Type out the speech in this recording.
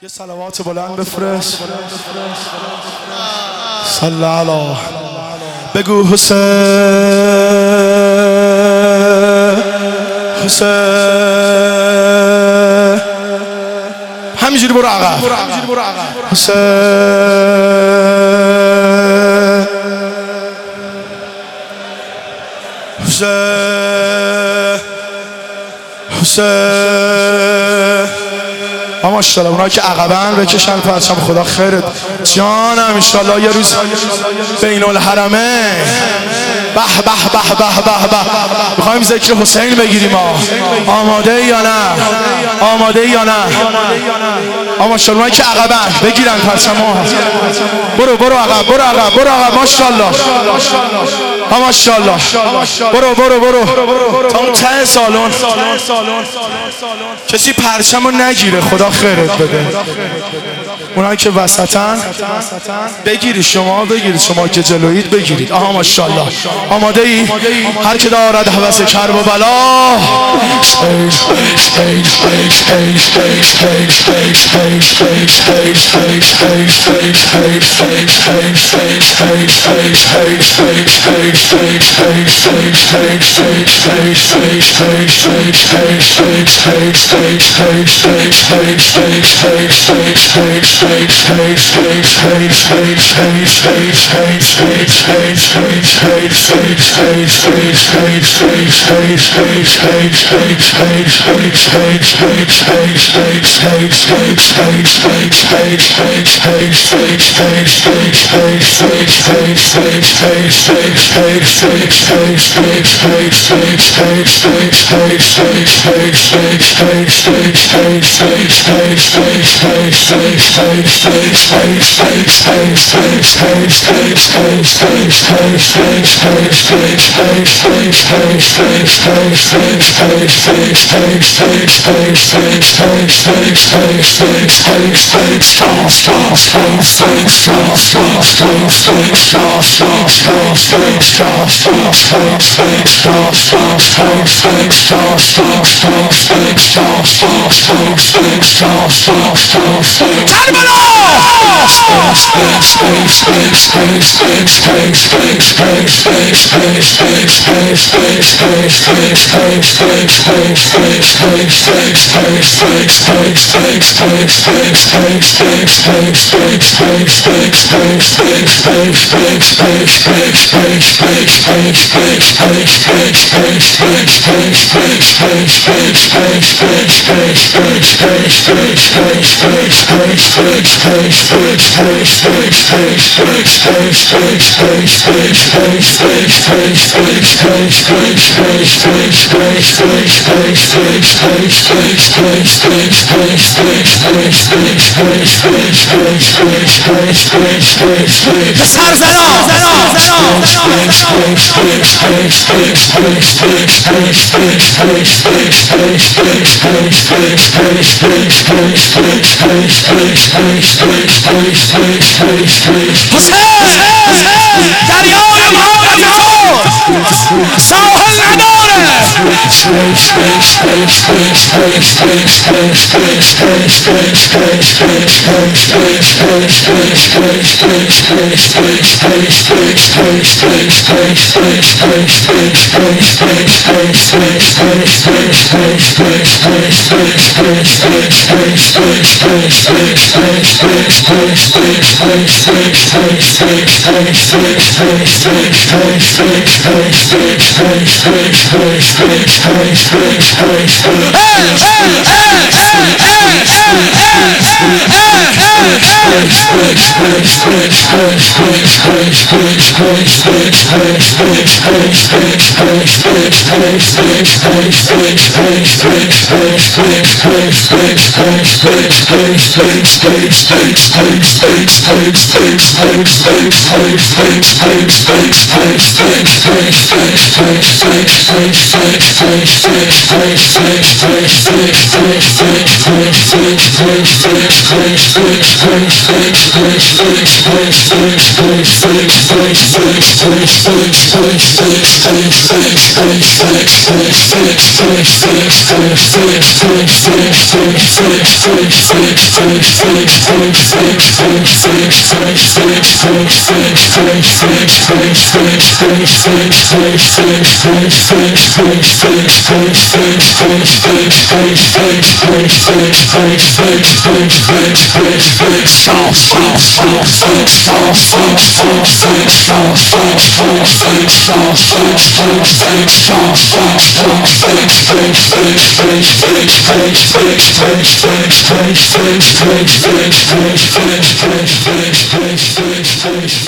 یه صلوات بلند بفرست. صلی علی بگو حسین حسین. همینجوری برو عقب. حسین حسین حسین. ماشاءالله اونایی که عقبن بکشن پرچم. خدا خیرت جانم. انشالله یه روز بین الحرمین به به به به به به میخوایم ذکر حسین بگیریم. آماده ای یا نه؟ آماده ای یا نه؟ ماشاءالله اونایی که عقبن بگیرن پرچمو. برو برو عقب، برو عقب، برو عقب. ماشاءالله ماشاءالله. برو برو برو تا اون ته سالن. کسی پرچمو نگیره. خدا خیرت بده. اونایی که وسطن بگیرید. شما بگیرید، شما که جلویید بگیرید. ماشاءالله. آماده ای؟ هر که دارد هوس کرب و بلا دریای محبت تو ساحل نداره. Face